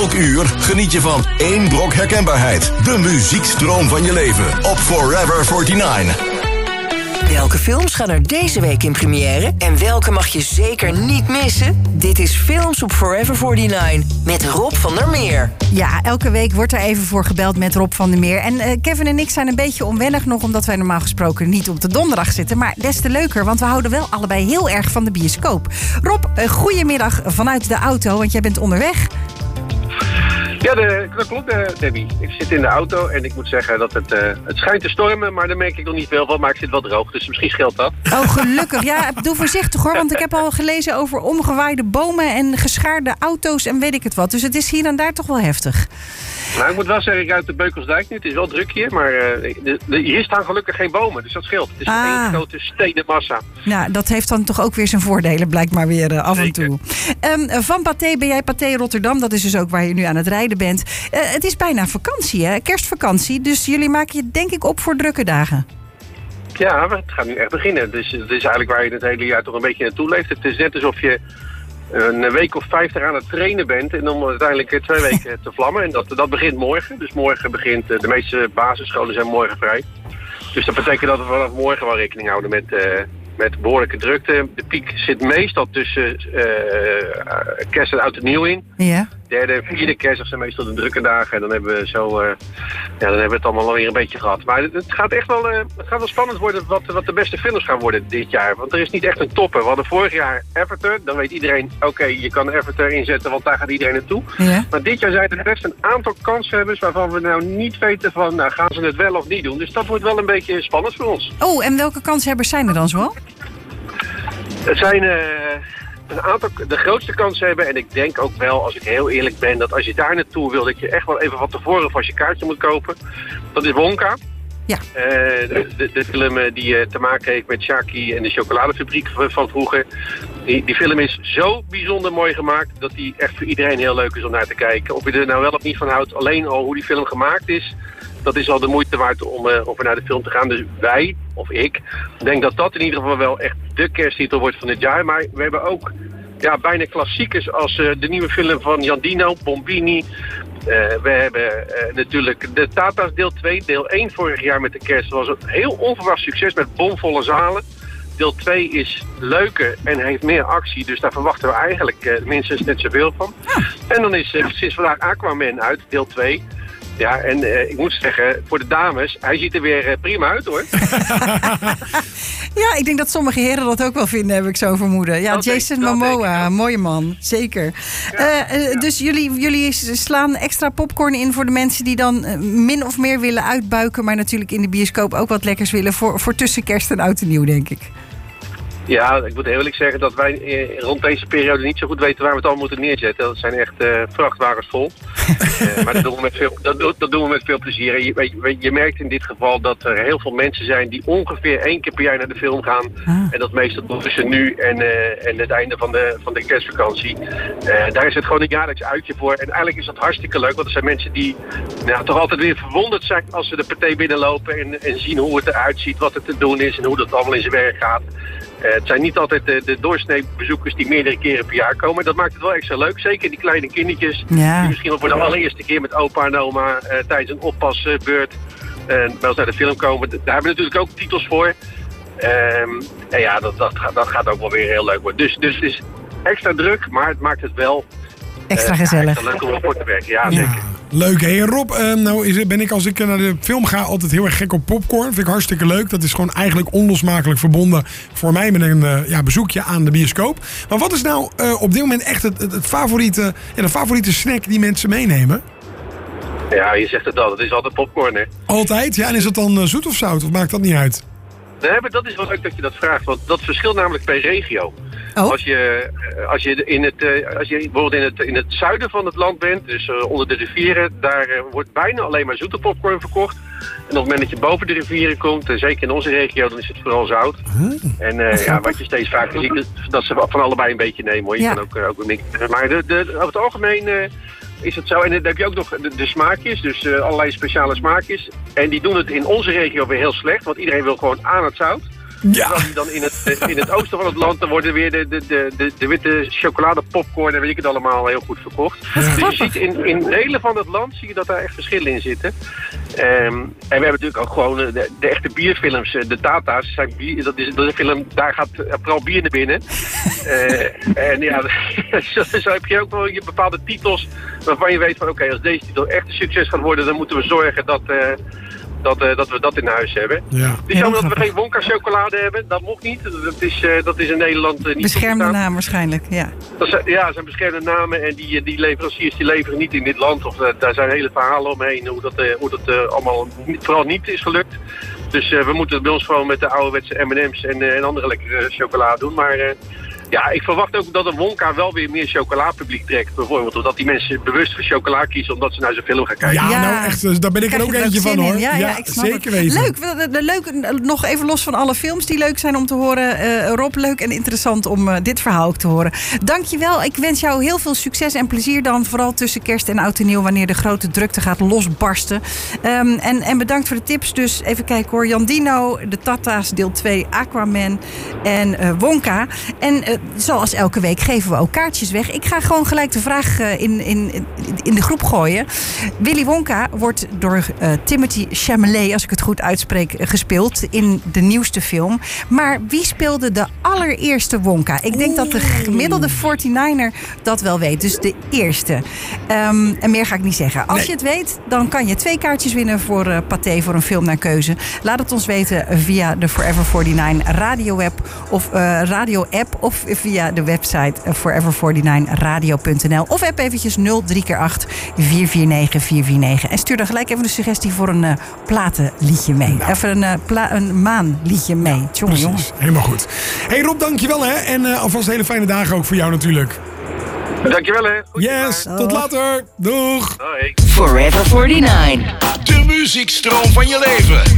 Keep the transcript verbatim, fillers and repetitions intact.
Elk uur geniet je van één brok herkenbaarheid. De muziekstroom van je leven op Forever negenenveertig. Welke films gaan er deze week in première? En welke mag je zeker niet missen? Dit is Films op Forever negenenveertig met Rob van der Meer. Ja, elke week wordt er even voor gebeld met Rob van der Meer. En uh, Kevin en ik zijn een beetje onwennig nog, omdat wij normaal gesproken niet op de donderdag zitten. Maar des te leuker, want we houden wel allebei heel erg van de bioscoop. Rob, uh, goedemiddag vanuit de auto, want jij bent onderweg. Ja, de, dat klopt, uh, Debbie. Ik zit in de auto en ik moet zeggen dat het, uh, het schijnt te stormen, maar daar merk ik nog niet veel van. Maar ik zit wel droog, dus misschien scheelt dat. Oh, gelukkig. Ja, doe voorzichtig hoor, want ik heb al gelezen over omgewaaide bomen en geschaarde auto's en weet ik het wat. Dus het is hier en daar toch wel heftig. Nou, ik moet wel zeggen, ik rijd de Beukelsdijk nu. Het is wel druk hier, maar uh, de, de, hier staan gelukkig geen bomen, dus dat scheelt. Het is ah. één grote stenenmassa. Nou, dat heeft dan toch ook weer zijn voordelen, blijkt maar weer uh, af Zeker. en toe. Um, van Pathé ben jij Pathé Rotterdam, dat is dus ook waar je nu aan het rijden bent. Uh, het is bijna vakantie, hè? Kerstvakantie, dus jullie maken je denk ik op voor drukke dagen. Ja, het gaat nu echt beginnen. Dus het is eigenlijk waar je het hele jaar toch een beetje naartoe leeft. Het is net alsof je een week of vijftig aan het trainen bent en dan uiteindelijk twee weken te vlammen. En dat, dat begint morgen. Dus morgen begint, de meeste basisscholen zijn morgen vrij. Dus dat betekent dat we vanaf morgen wel rekening houden met, uh, met behoorlijke drukte. De piek zit meestal tussen uh, kerst en oud en nieuw in. Ja. Derde en vierde kerstdag zijn meestal de drukke dagen. En dan hebben we zo, uh, ja, dan hebben we het allemaal alweer een beetje gehad. Maar het, het gaat echt wel, uh, het gaat wel spannend worden wat, wat de beste films gaan worden dit jaar. Want er is niet echt een topper. We hadden vorig jaar Avatar. Dan weet iedereen, oké, okay, je kan Avatar inzetten, want daar gaat iedereen naartoe. Ja. Maar dit jaar zijn er best een aantal kanshebbers waarvan we nou niet weten van, nou gaan ze het wel of niet doen. Dus dat wordt wel een beetje spannend voor ons. Oh, en welke kanshebbers zijn er dan zoal? Het zijn uh, een aantal, de grootste kansen hebben. En ik denk ook wel, als ik heel eerlijk ben, dat als je daar naartoe wil, dat je echt wel even van tevoren vast je kaartje moet kopen. Dat is Wonka. Ja. Uh, de, de, de film die uh, te maken heeft met Shaki en de chocoladefabriek van vroeger. Die, die film is zo bijzonder mooi gemaakt dat die echt voor iedereen heel leuk is om naar te kijken. Of je er nou wel of niet van houdt, alleen al hoe die film gemaakt is, dat is al de moeite waard om, uh, om naar de film te gaan. Dus wij, of ik, denk dat dat in ieder geval wel echt de kersttitel wordt van dit jaar. Maar we hebben ook ja, bijna klassiekers als uh, de nieuwe film van Giandino, Bombini. Uh, we hebben uh, natuurlijk de Tata's deel twee. Deel één vorig jaar met de kerst was een heel onverwacht succes met bomvolle zalen. Deel twee is leuker en heeft meer actie. Dus daar verwachten we eigenlijk uh, minstens net zoveel van. Ja. En dan is uh, sinds vandaag Aquaman uit, deel twee. Ja, en uh, ik moet zeggen, voor de dames, hij ziet er weer uh, prima uit, hoor. Ja, ik denk dat sommige heren dat ook wel vinden, heb ik zo vermoeden. Ja, dat Jason denk, Momoa, mooie man, zeker. Ja, uh, uh, dus jullie, jullie slaan extra popcorn in voor de mensen die dan uh, min of meer willen uitbuiken, maar natuurlijk in de bioscoop ook wat lekkers willen voor, voor tussen kerst en oud en nieuw, denk ik. Ja, ik moet eerlijk zeggen dat wij eh, rond deze periode niet zo goed weten waar we het allemaal moeten neerzetten. Dat zijn echt uh, vrachtwagens vol. uh, maar dat doen, we met veel, dat, dat doen we met veel plezier. En je, je, je merkt in dit geval dat er heel veel mensen zijn die ongeveer één keer per jaar naar de film gaan. Ah. En dat meestal tussen nu en, uh, en het einde van de, van de kerstvakantie. Uh, daar is het gewoon een jaarlijks uitje voor. En eigenlijk is dat hartstikke leuk, want er zijn mensen die nou, toch altijd weer verwonderd zijn als ze de partij binnenlopen en, en zien hoe het eruit ziet, wat er te doen is en hoe dat allemaal in zijn werk gaat. Uh, het zijn niet altijd de, de doorsnee bezoekers die meerdere keren per jaar komen. Dat maakt het wel extra leuk. Zeker die kleine kindertjes. Ja. Die misschien wel voor de allereerste keer met opa en oma uh, tijdens een oppasbeurt uh, bij ons naar de film komen. Daar hebben we natuurlijk ook titels voor. Um, en ja, dat, dat, dat gaat ook wel weer heel leuk worden. Dus, dus het is extra druk, maar het maakt het wel extra uh, gezellig. Extra leuk om op voor te werken. Ja, zeker. Ja. Leuk. Hey Rob, uh, nou is, ben ik als ik naar de film ga altijd heel erg gek op popcorn. Vind ik hartstikke leuk. Dat is gewoon eigenlijk onlosmakelijk verbonden voor mij met een uh, ja, bezoekje aan de bioscoop. Maar wat is nou uh, op dit moment echt het, het, het favoriete, ja, de favoriete snack die mensen meenemen? Ja, je zegt het al. Het is altijd popcorn, hè? Altijd? Ja, en is het dan uh, zoet of zout? Of maakt dat niet uit? Nee, maar dat is wel leuk dat je dat vraagt. Want dat verschilt namelijk per regio. Oh. Als je, als je, in het, als je bijvoorbeeld in het, in het zuiden van het land bent, dus uh, onder de rivieren, daar uh, wordt bijna alleen maar zoete popcorn verkocht. En op het moment dat je boven de rivieren komt, en zeker in onze regio, dan is het vooral zout. Hmm. En uh, ja, wat je steeds vaker ziet, is dat ze van allebei een beetje nemen, hoor. Je ja. kan ook, uh, ook een mix. Maar de, de, over het algemeen uh, is het zo. En dan heb je ook nog de, de smaakjes, dus uh, allerlei speciale smaakjes. En die doen het in onze regio weer heel slecht, want iedereen wil gewoon aan het zout. Ja. Terwijl die dan in het, in het oosten van het land, dan worden weer de, de, de, de, de witte chocoladepopcorn en weet ik het allemaal heel goed verkocht. Ja. Dus je ziet in, in delen van het land zie je dat daar echt verschillen in zitten. Um, en we hebben natuurlijk ook gewoon de, de echte bierfilms. De Tata's, zijn bier, dat, is, dat is een film, daar gaat vooral bier naar binnen. uh, en ja, zo, zo heb je ook wel je bepaalde titels waarvan je weet van oké, okay, als deze titel echt een succes gaat worden, dan moeten we zorgen dat... Uh, Dat, uh, dat we dat in huis hebben. Ja. Het is jammer dat we geen Wonka chocolade hebben. Dat mocht niet. Dat is, uh, dat is in Nederland uh, niet beschermde naam waarschijnlijk, ja. Dat zijn, ja, dat zijn beschermde namen. En die, die leveranciers die leveren niet in dit land. Of uh, daar zijn hele verhalen omheen hoe dat, uh, hoe dat uh, allemaal niet, vooral niet is gelukt. Dus uh, we moeten het bij ons gewoon met de ouderwetse M en M's en, uh, en andere lekkere chocolade doen. Maar... Uh, Ja, ik verwacht ook dat een Wonka wel weer meer chocolapubliek trekt. Bijvoorbeeld, omdat die mensen bewust voor chocola kiezen omdat ze naar zo'n film gaan kijken. Ja, Ja. nou echt, daar ben ik er ook eentje van hoor. Ja, ja, ik snap zeker het. weten. Leuk, de- de- leuk, nog even los van alle films die leuk zijn om te horen. Uh, Rob, leuk en interessant om uh, dit verhaal ook te horen. Dankjewel. Ik wens jou heel veel succes en plezier dan. Vooral tussen kerst en oud en nieuw, wanneer de grote drukte gaat losbarsten. Um, en, en bedankt voor de tips. Dus even kijken hoor. Jandino, de Tata's, deel twee, Aquaman en uh, Wonka. En uh, zoals elke week geven we ook kaartjes weg. Ik ga gewoon gelijk de vraag uh, in, in, in de groep gooien. Willy Wonka wordt door uh, Timothée Chalamet, als ik het goed uitspreek, uh, gespeeld in de nieuwste film. Maar wie speelde de allereerste Wonka? Ik denk Oeh. dat de gemiddelde forty-niner dat wel weet. Dus de eerste. Um, en meer ga ik niet zeggen. Als nee. je het weet, dan kan je twee kaartjes winnen voor uh, Pathé voor een film naar keuze. Laat het ons weten via de Forever forty-nine radio-app of uh, radio-app of via de website forever forty-nine radio punt n l of app eventjes nul drie keer acht vier vier negen vier vier negen. En stuur dan gelijk even een suggestie voor een uh, platenliedje mee. Nou. Even een, uh, pla- een maanliedje mee. Ja, Tjonge, jongen. Helemaal goed. Hey Rob, dankjewel hè. En uh, alvast hele fijne dagen ook voor jou natuurlijk. Dankjewel hè. Goed yes, tot oh. later. Doeg. Hoi. Forever forty-nine. De muziekstroom van je leven.